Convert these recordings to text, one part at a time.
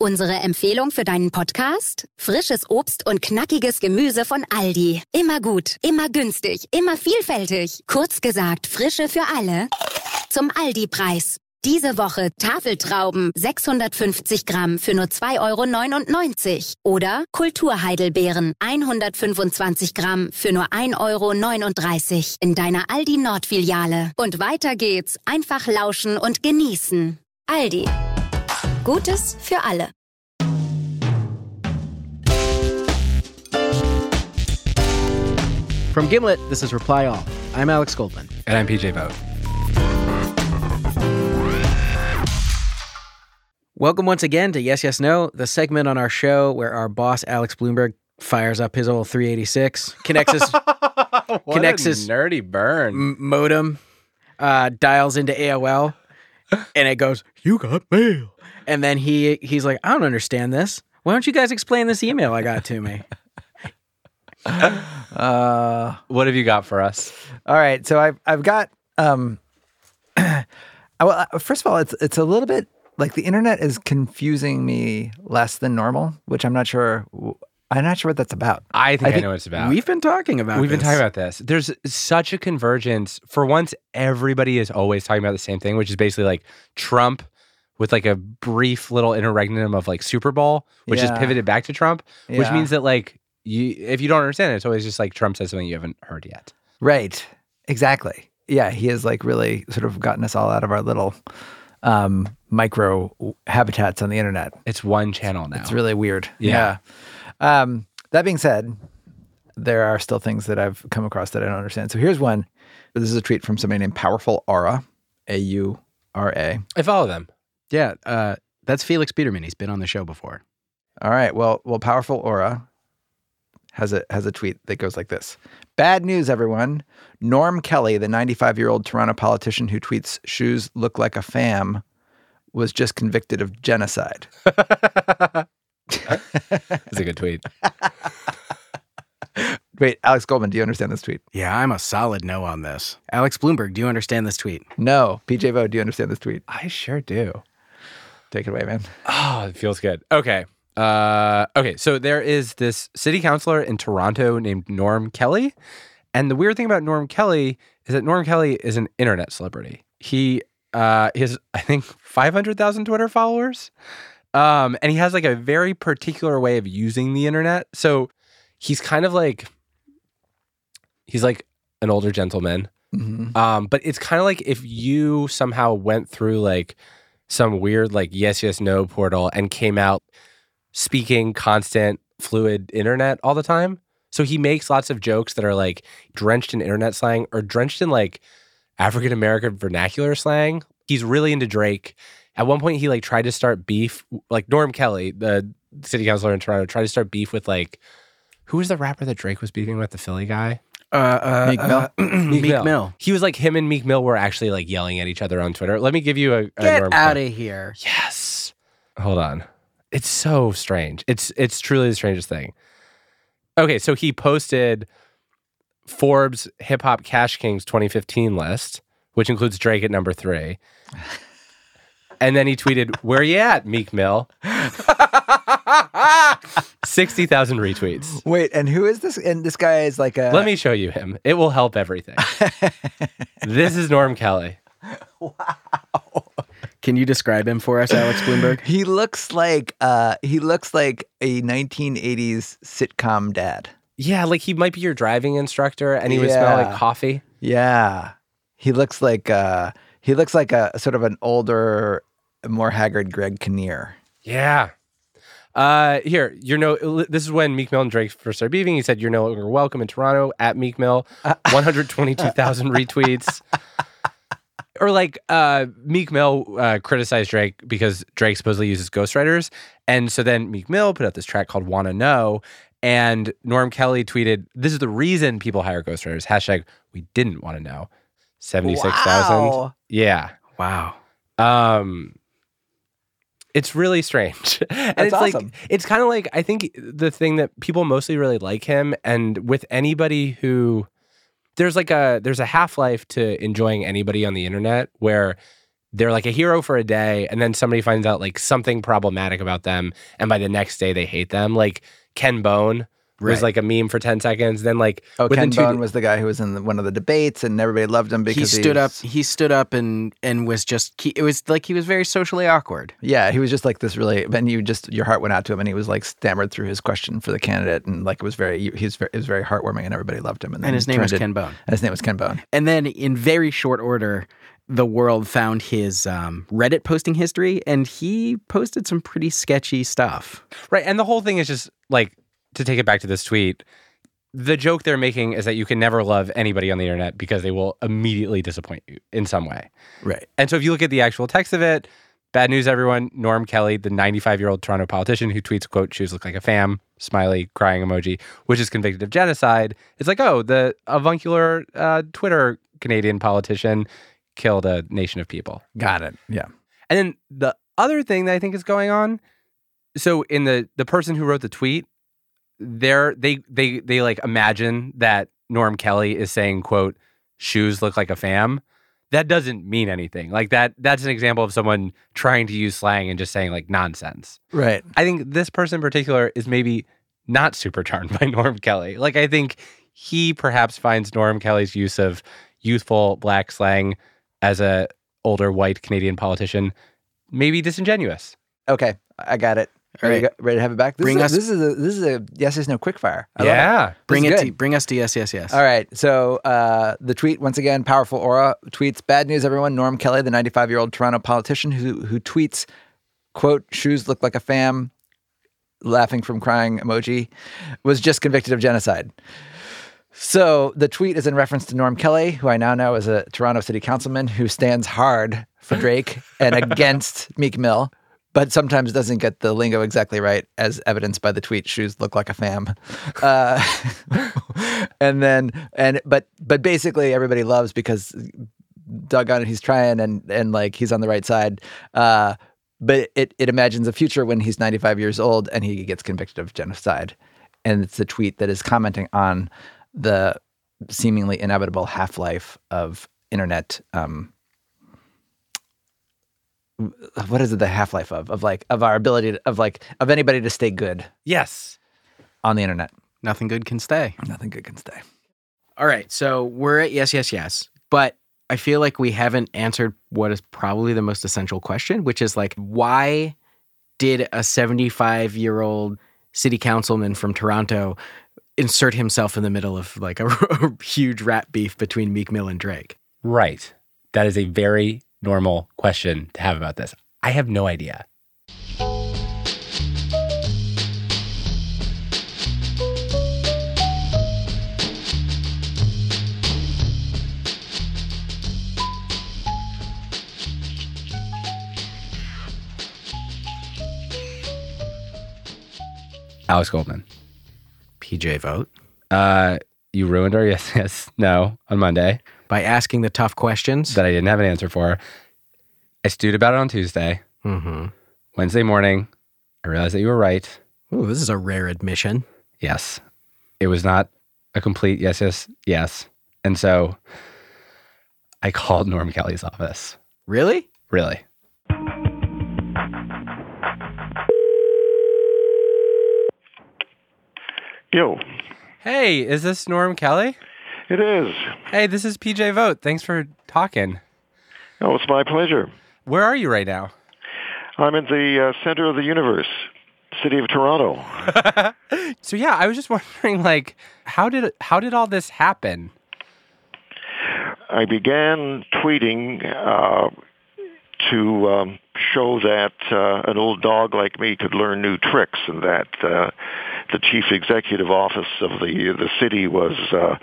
Unsere Empfehlung für deinen Podcast? Frisches Obst und knackiges Gemüse von Aldi. Immer gut, immer günstig, immer vielfältig. Kurz gesagt, Frische für alle. Zum Aldi-Preis. Diese Woche Tafeltrauben 650 Gramm für nur 2,99 € oder Kulturheidelbeeren 125 Gramm für nur 1,39 € in deiner Aldi Nord-Filiale. Und weiter geht's, einfach lauschen und genießen. Aldi. Gutes für alle. From Gimlet, this is Reply All. I'm Alex Goldman. And I'm PJ Vogt. Welcome once again to Yes, Yes, No, the segment on our show where our boss, Alex Bloomberg, fires up his old 386, connects his nerdy burn modem, dials into AOL, and it goes, "You got mail." And then he's like, "I don't understand this. Why don't you guys explain this email I got to me?" What have you got for us? All right, so I've got well, first of all, it's a little bit like the internet is confusing me less than normal, which I'm not sure what that's about. I think I know what it's about. We've been talking about this. There's such a convergence. For once, everybody is always talking about the same thing, which is basically like Trump with like a brief little interregnum of like Super Bowl, which is pivoted back to Trump, which means that like if you don't understand it, it's always just like Trump says something you haven't heard yet. Right. Exactly. Yeah, he has like really sort of gotten us all out of our little micro habitats on the internet. It's one channel now. It's really weird. Yeah. That being said, there are still things that I've come across that I don't understand. So here's one. This is a tweet from somebody named Powerful Aura, A-U-R-A. I follow them. Yeah, that's Felix Biederman. He's been on the show before. All right. Well, Powerful Aura has a tweet that goes like this. Bad news, everyone. Norm Kelly, the 95-year-old Toronto politician who tweets shoes look like a fam, was just convicted of genocide. That's a good tweet. Wait, Alex Goldman, do you understand this tweet? Yeah, I'm a solid no on this. Alex Bloomberg, do you understand this tweet? No. PJ Vogt, do you understand this tweet? I sure do. Take it away, man. Oh, it feels good. Okay. So there is this city councilor in Toronto named Norm Kelly. And the weird thing about Norm Kelly is that Norm Kelly is an internet celebrity. He has, I think, 500,000 Twitter followers. And he has like a very particular way of using the internet. So he's kind of like, he's like an older gentleman. Mm-hmm. But it's kind of like if you somehow went through like some weird like yes, yes, no portal and came out speaking constant, fluid internet all the time. So he makes lots of jokes that are like drenched in internet slang or drenched in like African-American vernacular slang. He's really into Drake. At one point, he like tried to start beef, like Norm Kelly, the city councilor in Toronto, tried to start beef with like, who was the rapper that Drake was beefing with, the Philly guy? Meek Mill. Meek Mill. He was like, him and Meek Mill were actually like yelling at each other on Twitter. Let me give you a Get Norm out Kelly. of here. Yes. Hold on. It's so strange. It's truly the strangest thing. Okay, so he posted Forbes Hip Hop Cash Kings 2015 list, which includes Drake at number 3. And then he tweeted, "Where you at, Meek Mill?" 60,000 retweets. Wait, and who is this? And this guy is like a... Let me show you him. It will help everything. This is Norm Kelly. Wow. Can you describe him for us, Alex Bloomberg? He looks like a 1980s sitcom dad. Yeah, like he might be your driving instructor, and he would smell like coffee. Yeah, he looks like a sort of an older, more haggard Greg Kinnear. Yeah. Here, this is when Meek Mill and Drake first started beefing. He said, "You're no longer welcome in Toronto." At Meek Mill, 122,000 retweets. Or like Meek Mill criticized Drake because Drake supposedly uses ghostwriters. And so then Meek Mill put out this track called Wanna Know. And Norm Kelly tweeted, "This is the reason people hire ghostwriters. Hashtag we didn't want to know." 76,000. Wow. Yeah. Wow. It's really strange. And That's it's awesome. like, it's kind of like, I think the thing that people mostly really like him, and with anybody who, there's a half-life to enjoying anybody on the internet where they're like a hero for a day, and then somebody finds out like something problematic about them, and by the next day they hate them. Like Ken Bone was like a meme for 10 seconds. Then like Ken Bone was the guy who was in one of the debates, and everybody loved him because he stood up and was just it was like he was very socially awkward. Yeah, he was just like this really, and your heart went out to him, and he was like stammered through his question for the candidate, and like it was very heartwarming, and everybody loved him. And his name was Ken Bone. And his name was Ken Bone. And then in very short order, the world found his Reddit posting history, and he posted some pretty sketchy stuff. Right, and the whole thing is just like, to take it back to this tweet, the joke they're making is that you can never love anybody on the internet because they will immediately disappoint you in some way. Right. And so if you look at the actual text of it, bad news, everyone. Norm Kelly, the 95-year-old Toronto politician who tweets, quote, "Shoes look like a fam," smiley, crying emoji, which is convicted of genocide. It's like, oh, the avuncular Twitter Canadian politician killed a nation of people. Got it. Yeah. And then the other thing that I think is going on, so in the person who wrote the tweet, they like imagine that Norm Kelly is saying, quote, "Shoes look like a fam." That doesn't mean anything. Like that's an example of someone trying to use slang and just saying like nonsense. Right. I think this person in particular is maybe not super charmed by Norm Kelly. Like I think he perhaps finds Norm Kelly's use of youthful black slang as a older white Canadian politician maybe disingenuous. Okay, I got it. Ready to have it back? This is a yes no quickfire. Yeah. Bring us to yes. All right. So the tweet, once again, Powerful Aura tweets, "Bad news, everyone. Norm Kelly, the 95-year-old Toronto politician who tweets, quote, 'Shoes look like a fam,' laughing from crying emoji, was just convicted of genocide." So the tweet is in reference to Norm Kelly, who I now know is a Toronto city councilman who stands hard for Drake and against Meek Mill, but sometimes doesn't get the lingo exactly right, as evidenced by the tweet, "Shoes look like a fam." But basically everybody loves because doggone it, he's trying and like he's on the right side. But it imagines a future when he's 95 years old and he gets convicted of genocide. And it's a tweet that is commenting on the seemingly inevitable half-life of internet. What is it? The half-life of our ability of anybody to stay good. Yes. On the internet. Nothing good can stay. Nothing good can stay. All right. So we're at yes. But I feel like we haven't answered what is probably the most essential question, which is like, why did a 75-year-old city councilman from Toronto insert himself in the middle of like a huge rap beef between Meek Mill and Drake? Right. That is a very normal question to have about this. I have no idea. Alex Goldman. PJ Vogt. You ruined our yes, no on Monday. By asking the tough questions. That I didn't have an answer for. I stewed about it on Tuesday. Mm-hmm. Wednesday morning, I realized that you were right. Ooh, this is a rare admission. Yes. It was not a complete yes. And so I called Norm Kelly's office. Really? Really. Yo. Hey, is this Norm Kelly? It is. Hey, this is PJ Vogt. Thanks for talking. Oh, it's my pleasure. Where are you right now? I'm in the center of the universe, city of Toronto. So yeah, I was just wondering, like, how did all this happen? I began tweeting to show that an old dog like me could learn new tricks, and that the chief executive office of the city was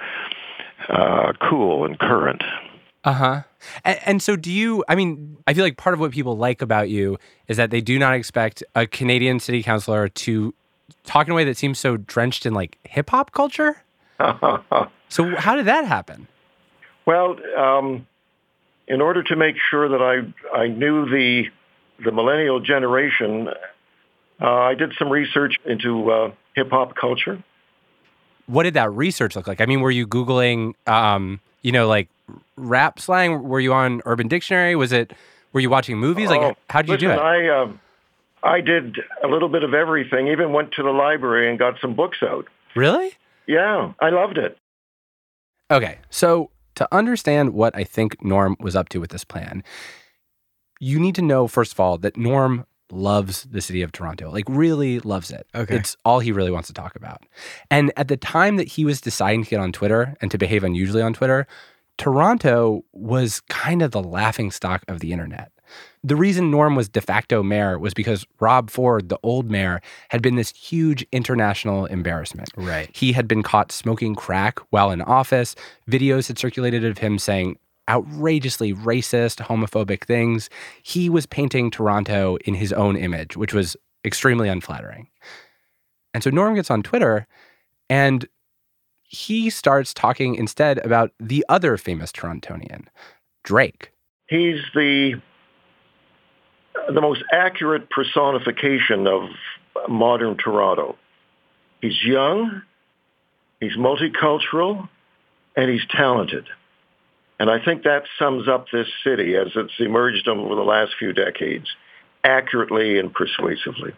cool and current. Uh-huh. And so do you, I mean, I feel like part of what people like about you is that they do not expect a Canadian city councilor to talk in a way that seems so drenched in like hip hop culture. So how did that happen? Well, in order to make sure that I knew the millennial generation, I did some research into hip hop culture. What did that research look like? I mean, were you Googling, like rap slang? Were you on Urban Dictionary? Was it Were you watching movies? Like, how did you do it? I did a little bit of everything, even went to the library and got some books out. Really? Yeah, I loved it. Okay, so to understand what I think Norm was up to with this plan, you need to know, first of all, that Norm loves the city of Toronto, like really loves it. Okay. It's all he really wants to talk about. And at the time that he was deciding to get on Twitter and to behave unusually on Twitter, Toronto was kind of the laughingstock of the internet. The reason Norm was de facto mayor was because Rob Ford, the old mayor, had been this huge international embarrassment. Right. He had been caught smoking crack while in office. Videos had circulated of him saying outrageously racist, homophobic things. He was painting Toronto in his own image, which was extremely unflattering. And so Norm gets on Twitter and he starts talking instead about the other famous Torontonian, Drake. He's the most accurate personification of modern Toronto. He's young, he's multicultural, and he's talented. And I think that sums up this city as it's emerged over the last few decades, accurately and persuasively.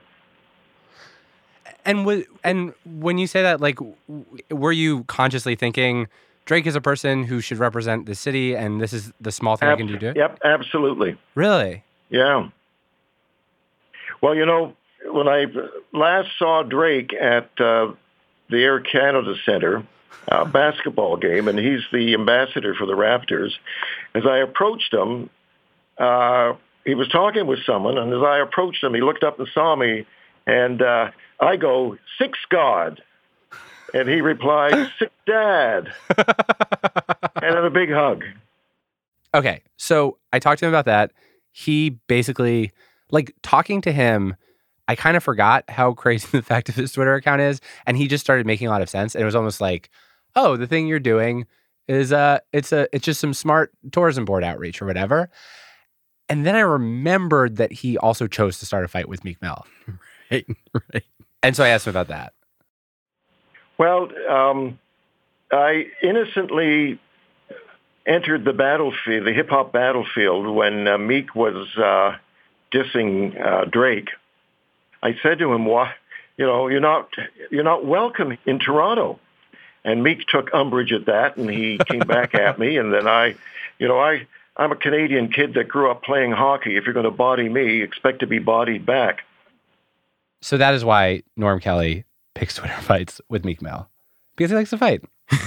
And when you say that, like, were you consciously thinking Drake is a person who should represent the city and this is the small thing I can do to it? Yep, absolutely. Really? Yeah. Well, you know, when I last saw Drake at the Air Canada Centre basketball game, and he's the ambassador for the Raptors, as I approached him, he was talking with someone, and as I approached him, he looked up and saw me, and I go, "Six God." And he replied, "Six Dad." And then a big hug. Okay, so I talked to him about that. He basically, like, talking to him, I kind of forgot how crazy the fact of his Twitter account is, and he just started making a lot of sense. And it was almost like, oh, the thing you're doing is it's just some smart tourism board outreach or whatever. And then I remembered that he also chose to start a fight with Meek Mill. Right. And so I asked him about that. Well, I innocently entered the battlefield, the hip-hop battlefield, when Meek was dissing Drake. I said to him, "Why, you know, you're not welcome in Toronto." And Meek took umbrage at that, and he came back at me. And then I'm a Canadian kid that grew up playing hockey. If you're going to body me, expect to be bodied back. So that is why Norm Kelly picks Twitter fights with Meek Mill, because he likes to fight.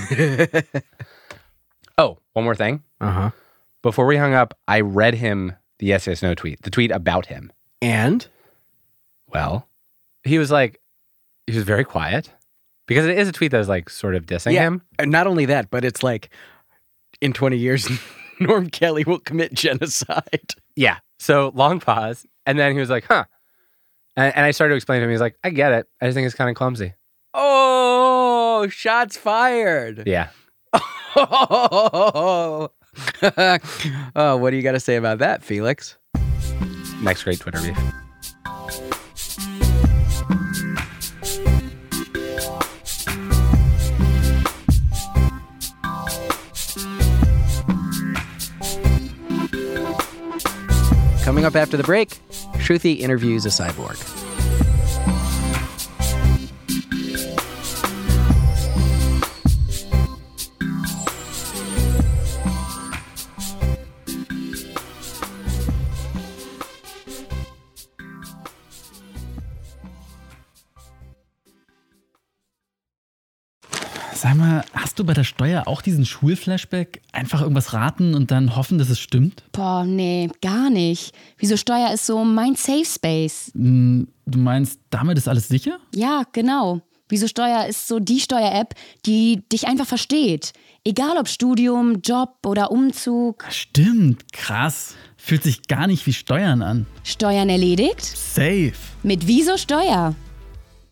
Oh, one more thing. Uh-huh. Before we hung up, I read him the Yes, Yes, No tweet, the tweet about him. And? Well, he was very quiet, because it is a tweet that was like sort of dissing him. And not only that, but it's like, in 20 years, Norm Kelly will commit genocide. Yeah. So long pause. And then he was like, huh. And I started to explain to him, he's like, I get it. I just think it's kind of clumsy. Oh, shots fired. Yeah. Oh, what do you got to say about that, Felix? Next great Twitter beef. Coming up after the break, Shruti interviews a cyborg. Sag mal, hast du bei der Steuer auch diesen Schulflashback? Einfach irgendwas raten und dann hoffen, dass es stimmt? Boah, nee, gar nicht. Wieso Steuer ist so mein Safe Space? Du meinst, damit ist alles sicher? Ja, genau. Wieso Steuer ist so die Steuer-App, die dich einfach versteht. Egal ob Studium, Job oder Umzug. Stimmt, krass. Fühlt sich gar nicht wie Steuern an. Steuern erledigt? Safe. Mit Wieso Steuer?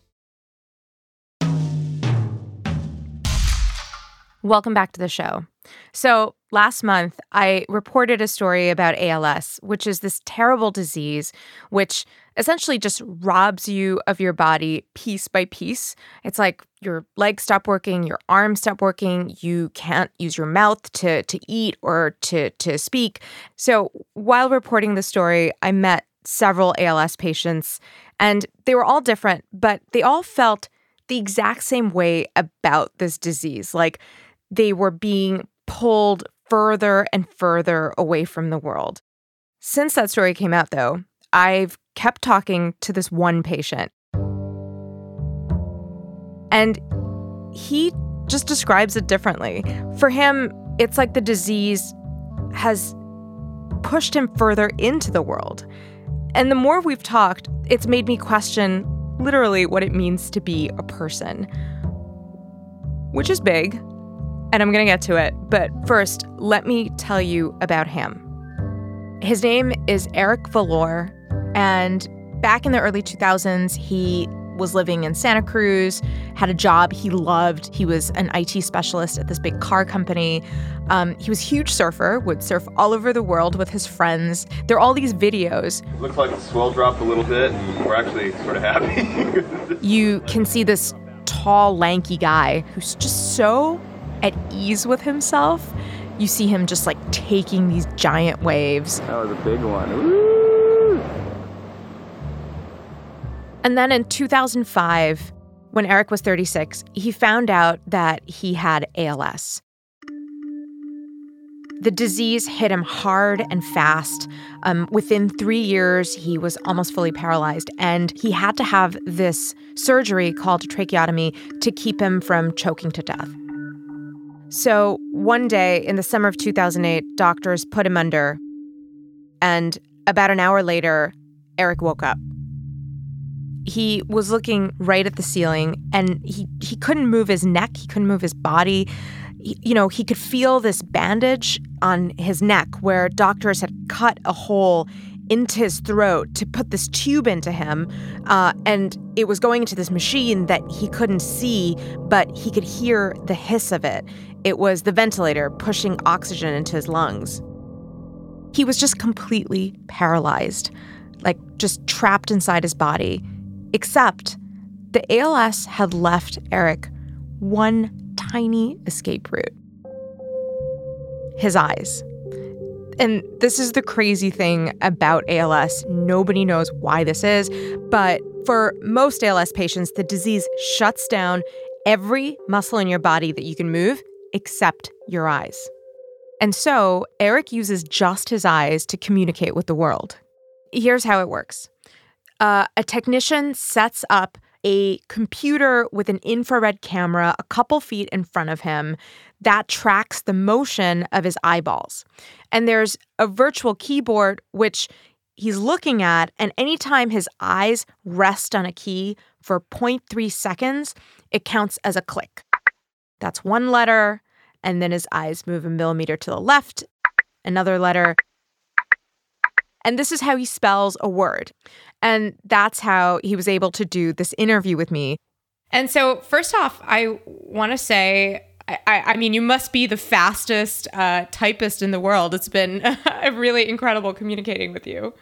Welcome back to the show. So last month, I reported a story about ALS, which is this terrible disease which essentially just robs you of your body piece by piece. It's like your legs stop working, your arms stop working, you can't use your mouth to eat or to speak. So while reporting the story, I met several ALS patients, and they were all different, but they all felt the exact same way about this disease. Like they were being pulled further and further away from the world. Since that story came out, though, I've kept talking to this one patient. And he just describes it differently. For him, it's like the disease has pushed him further into the world. And the more we've talked, it's made me question literally what it means to be a person, which is big, and I'm going to get to it. But first, let me tell you about him. His name is Eric Valor, and back in the early 2000s, he was living in Santa Cruz, had a job he loved. He was an IT specialist at this big car company. He was a huge surfer, would surf all over the world with his friends. There are all these videos. It looks like the swell dropped a little bit, and we're actually sort of happy. You can see this tall, lanky guy who's just so at ease with himself. You see him just like taking these giant waves. That was a big one. Woo! And then in 2005, when Eric was 36, he found out that he had ALS. The disease hit him hard and fast. Within 3 years, he was almost fully paralyzed, and he had to have this surgery called a tracheotomy to keep him from choking to death. So one day in the summer of 2008, doctors put him under, and about an hour later, Eric woke up. He was looking right at the ceiling, and he couldn't move his neck. He couldn't move his body. He could feel this bandage on his neck where doctors had cut a hole into his throat to put this tube into him, and it was going into this machine that he couldn't see, but he could hear the hiss of it. It was the ventilator pushing oxygen into his lungs. He was just completely paralyzed, like just trapped inside his body. Except the ALS had left Eric one tiny escape route: his eyes. And this is the crazy thing about ALS. Nobody knows why this is, but for most ALS patients, the disease shuts down every muscle in your body that you can move except your eyes. And so Eric uses just his eyes to communicate with the world. Here's how it works. A technician sets up a computer with an infrared camera a couple feet in front of him that tracks the motion of his eyeballs. And there's a virtual keyboard which he's looking at, and anytime his eyes rest on a key for 0.3 seconds, it counts as a click. That's one letter, and then his eyes move a millimeter to the left, another letter. And this is how he spells a word. And that's how he was able to do this interview with me. And so first off, I want to say, I mean, you must be the fastest typist in the world. It's been really incredible communicating with you.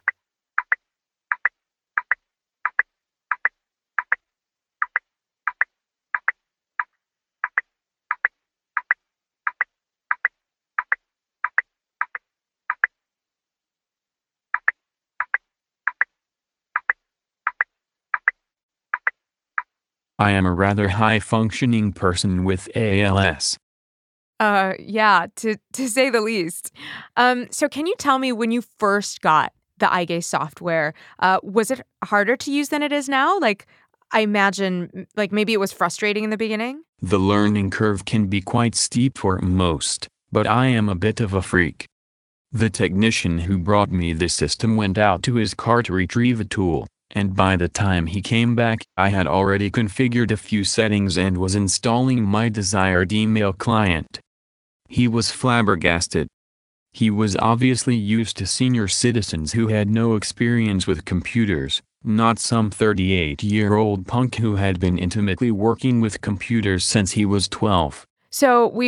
I am a rather high-functioning person with ALS. Yeah, to say the least. So can you tell me, when you first got the eye gaze software, was it harder to use than it is now? Like, I imagine, like, maybe it was frustrating in the beginning? The learning curve can be quite steep for most, but I am a bit of a freak. The technician who brought me the system went out to his car to retrieve a tool, and by the time he came back, I had already configured a few settings and was installing my desired email client. He was flabbergasted. He was obviously used to senior citizens who had no experience with computers, not some 38-year-old punk who had been intimately working with computers since he was 12. So we've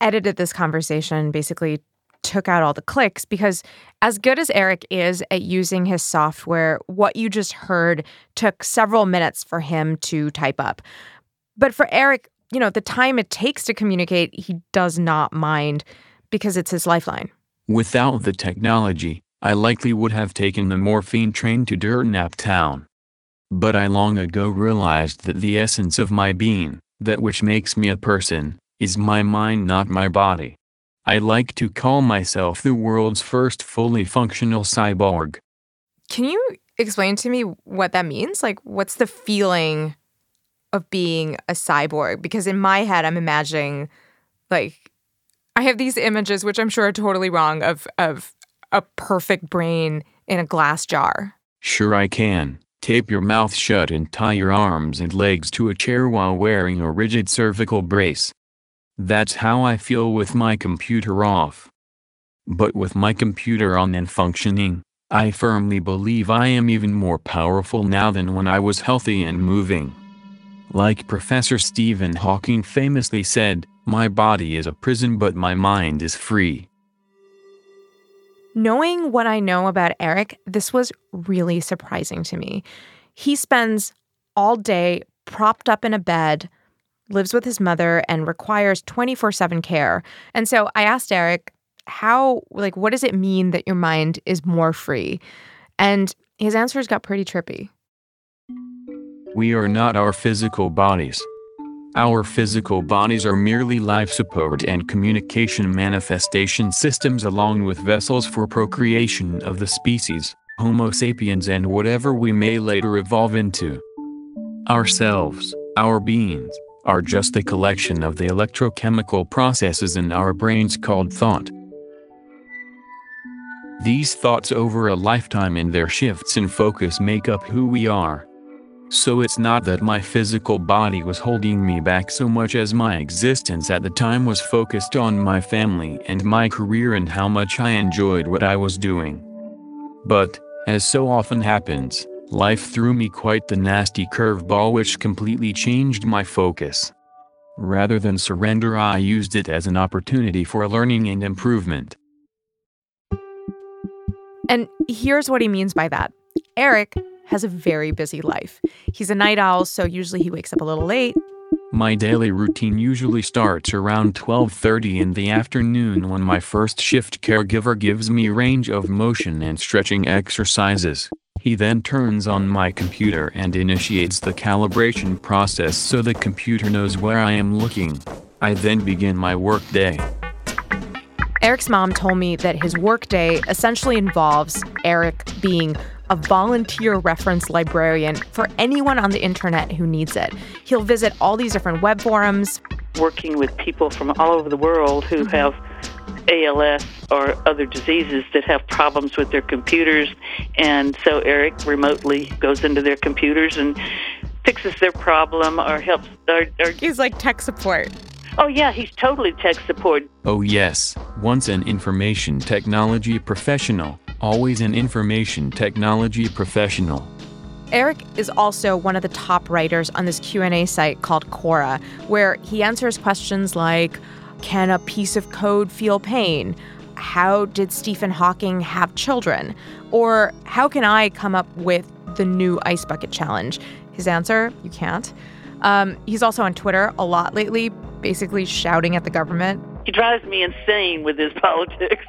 edited this conversation, basically took out all the clicks, because as good as Eric is at using his software, what you just heard took several minutes for him to type up. But for Eric, the time it takes to communicate, he does not mind because it's his lifeline. Without the technology, I likely would have taken the morphine train to Dirtnap Town. But I long ago realized that the essence of my being, that which makes me a person, is my mind, not my body. I like to call myself the world's first fully functional cyborg. Can you explain to me what that means? Like, what's the feeling of being a cyborg? Because in my head, I'm imagining, I have these images, which I'm sure are totally wrong, of a perfect brain in a glass jar. Sure I can. Tape your mouth shut and tie your arms and legs to a chair while wearing a rigid cervical brace. That's how I feel with my computer off. But with my computer on and functioning, I firmly believe I am even more powerful now than when I was healthy and moving. Like Professor Stephen Hawking famously said, my body is a prison but my mind is free. Knowing what I know about Eric, this was really surprising to me. He spends all day propped up in a bed, lives with his mother, and requires 24/7 care. And so I asked Eric, what does it mean that your mind is more free? And his answers got pretty trippy. We are not our physical bodies. Our physical bodies are merely life support and communication manifestation systems, along with vessels for procreation of the species, Homo sapiens, and whatever we may later evolve into. Ourselves, our beings, are just a collection of the electrochemical processes in our brains called thought. These thoughts over a lifetime and their shifts in focus make up who we are. So it's not that my physical body was holding me back so much as my existence at the time was focused on my family and my career and how much I enjoyed what I was doing. But, as so often happens, life threw me quite the nasty curveball which completely changed my focus. Rather than surrender, I used it as an opportunity for learning and improvement. And here's what he means by that. Eric has a very busy life. He's a night owl, so usually he wakes up a little late. My daily routine usually starts around 12:30 in the afternoon when my first shift caregiver gives me range of motion and stretching exercises. He then turns on my computer and initiates the calibration process so the computer knows where I am looking. I then begin my workday. Eric's mom told me that his workday essentially involves Eric being a volunteer reference librarian for anyone on the internet who needs it. He'll visit all these different web forums. Working with people from all over the world who have ALS or other diseases that have problems with their computers. And so Eric remotely goes into their computers and fixes their problem or helps. He's like tech support. Oh, yeah, he's totally tech support. Oh, yes. Once an information technology professional, always an information technology professional. Eric is also one of the top writers on this Q&A site called Quora, where he answers questions like, can a piece of code feel pain? How did Stephen Hawking have children? Or how can I come up with the new ice bucket challenge? His answer, you can't. He's also on Twitter a lot lately, basically shouting at the government. He drives me insane with his politics.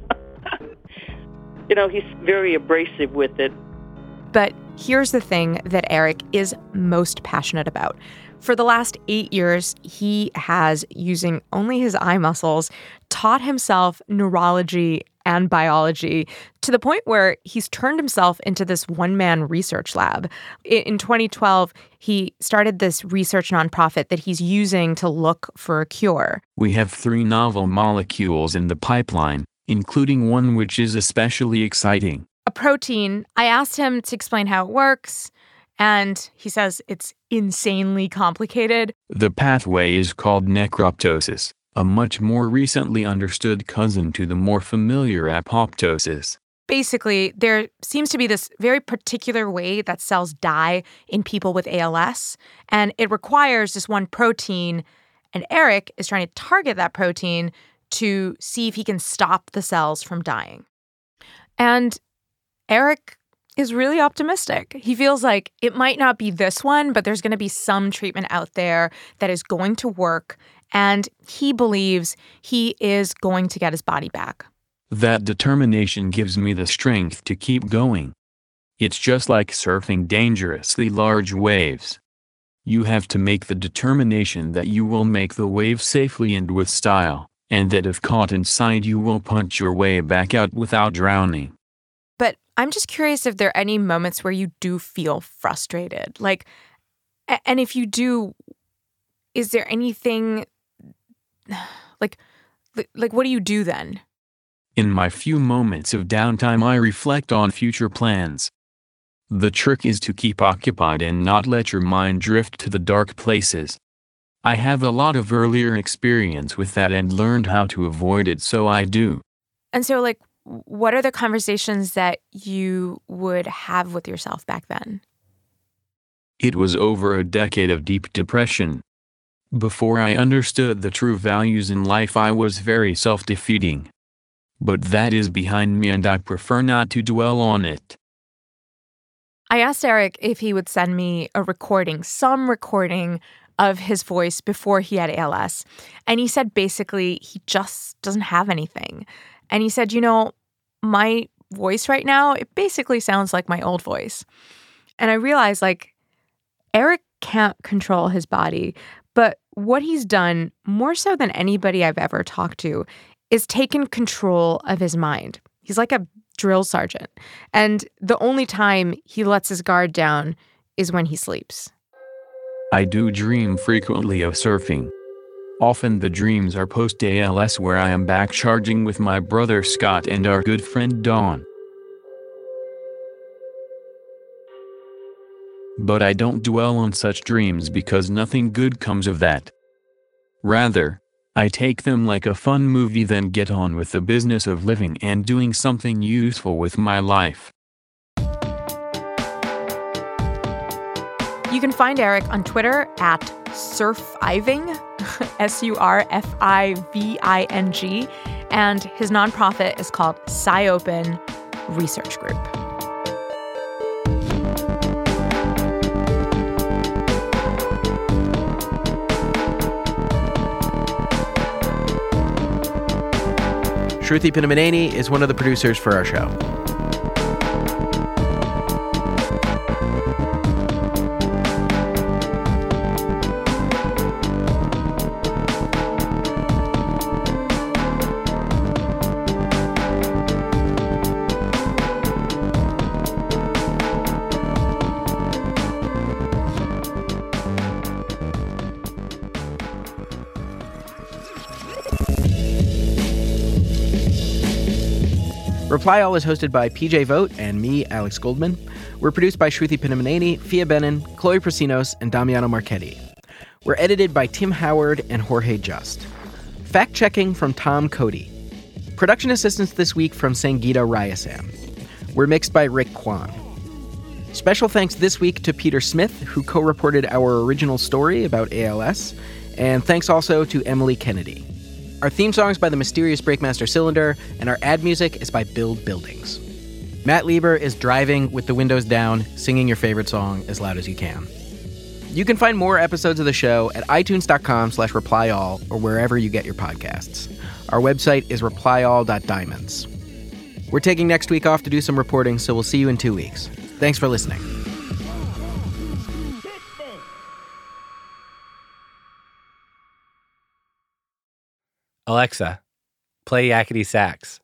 He's very abrasive with it. But here's the thing that Eric is most passionate about. For the last 8 years, he has, using only his eye muscles, taught himself neurology and biology to the point where he's turned himself into this one-man research lab. In 2012, he started this research nonprofit that he's using to look for a cure. We have 3 novel molecules in the pipeline, including one which is especially exciting. A protein. I asked him to explain how it works, and he says it's insanely complicated. The pathway is called necroptosis, a much more recently understood cousin to the more familiar apoptosis. Basically, there seems to be this very particular way that cells die in people with ALS, and it requires this one protein, And Eric is trying to target that protein to see if he can stop the cells from dying. And Eric is really optimistic. He feels like it might not be this one, but there's going to be some treatment out there that is going to work. And he believes he is going to get his body back. That determination gives me the strength to keep going. It's just like surfing dangerously large waves. You have to make the determination that you will make the wave safely and with style, and that if caught inside you will punch your way back out without drowning. But I'm just curious if there are any moments where you do feel frustrated. Like, and if you do, is there anything, like what do you do then? In my few moments of downtime, I reflect on future plans. The trick is to keep occupied and not let your mind drift to the dark places. I have a lot of earlier experience with that and learned how to avoid it, so I do. And so, like, what are the conversations that you would have with yourself back then? It was over a decade of deep depression. Before I understood the true values in life, I was very self-defeating. But that is behind me and I prefer not to dwell on it. I asked Eric if he would send me a recording, some recording of his voice before he had ALS. And he said basically he just doesn't have anything. And he said, my voice right now, it basically sounds like my old voice. And I realized, like, Eric can't control his body, but what he's done, more so than anybody I've ever talked to, is taken control of his mind. He's like a drill sergeant. And the only time he lets his guard down is when he sleeps. I do dream frequently of surfing. Often the dreams are post-ALS where I am back charging with my brother Scott and our good friend Dawn. But I don't dwell on such dreams because nothing good comes of that. Rather, I take them like a fun movie, then get on with the business of living and doing something useful with my life. You can find Eric on Twitter at Surfiving, SURFIVING, and his nonprofit is called PsyOpen Research Group. Shruti Pinnamaneni is one of the producers for our show. Reply All is hosted by PJ Vogt and me, Alex Goldman. We're produced by Shruti Pinnamaneni, Fia Benin, Chloe Prasinos, and Damiano Marchetti. We're edited by Tim Howard and Jorge Just. Fact-checking from Tom Cody. Production assistance this week from Sangeeta Rayasam. We're mixed by Rick Kwan. Special thanks this week to Peter Smith, who co-reported our original story about ALS, and thanks also to Emily Kennedy. Our theme song is by the mysterious Breakmaster Cylinder, and our ad music is by Build Buildings. Matt Lieber is driving with the windows down, singing your favorite song as loud as you can. You can find more episodes of the show at itunes.com/replyall or wherever you get your podcasts. Our website is replyall.diamonds. We're taking next week off to do some reporting, so we'll see you in 2 weeks. Thanks for listening. Alexa, play Yakety Sax.